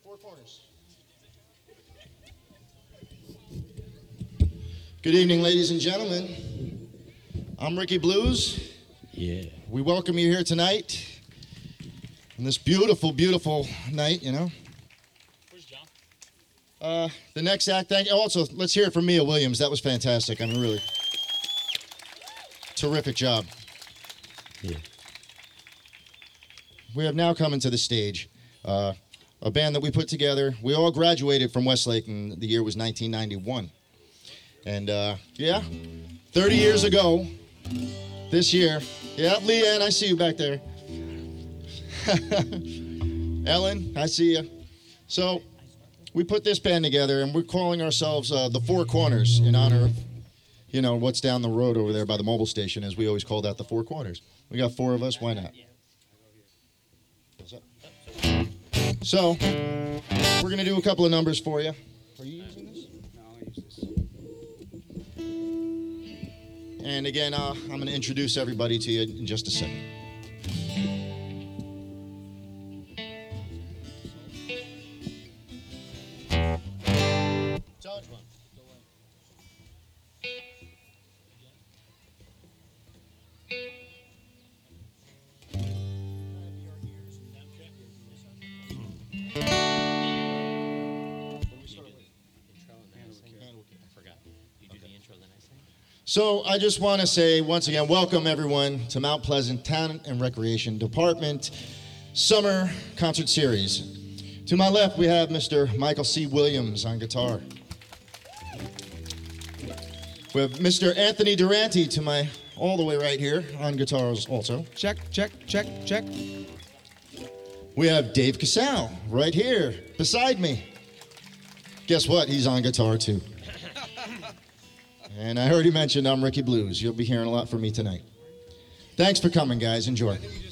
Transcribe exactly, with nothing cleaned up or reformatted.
Four corners. Good evening, ladies and gentlemen. I'm Ricky Blues. Yeah. We welcome you here tonight on this beautiful, beautiful night, you know. Where's John? Uh, the next act, thank you. Also, let's hear it from Mia Williams. That was fantastic. I mean, really. Terrific job. Yeah. We have now come into the stage. Uh, a band that we put together. We all graduated from Westlake, and the year was nineteen ninety-one. And, uh, yeah, thirty years ago, this year. Yeah, Leanne, I see you back there. Ellen, I see you. So, we put this band together, and we're calling ourselves uh, the Four Corners in honor of, you know, what's down the road over there by the mobile station, as we always call that the Four Corners. We got four of us, why not? So, we're going to do a couple of numbers for you. Are you using this? No, I'll use this. And again, uh, I'm going to introduce everybody to you in just a second. Charge one. So I just want to say once again, welcome everyone to Mount Pleasant Town and Recreation Department Summer Concert Series. To my left, we have Mister Michael C. Williams on guitar. We have Mister Anthony Durante to my all the way right here on guitars also. Check, check, check, check. We have Dave Casal right here beside me. Guess what? He's on guitar too. And I already mentioned I'm Ricky Blues. You'll be hearing a lot from me tonight. Thanks for coming, guys. Enjoy.